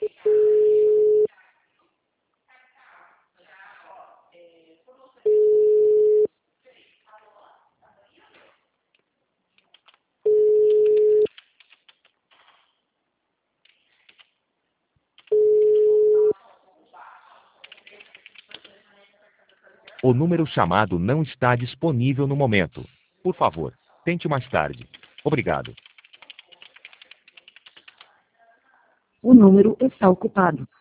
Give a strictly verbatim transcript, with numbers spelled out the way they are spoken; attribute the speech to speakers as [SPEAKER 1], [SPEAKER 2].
[SPEAKER 1] O número chamado não está disponível no momento. Por favor, tente mais tarde. Obrigado.
[SPEAKER 2] O número está ocupado.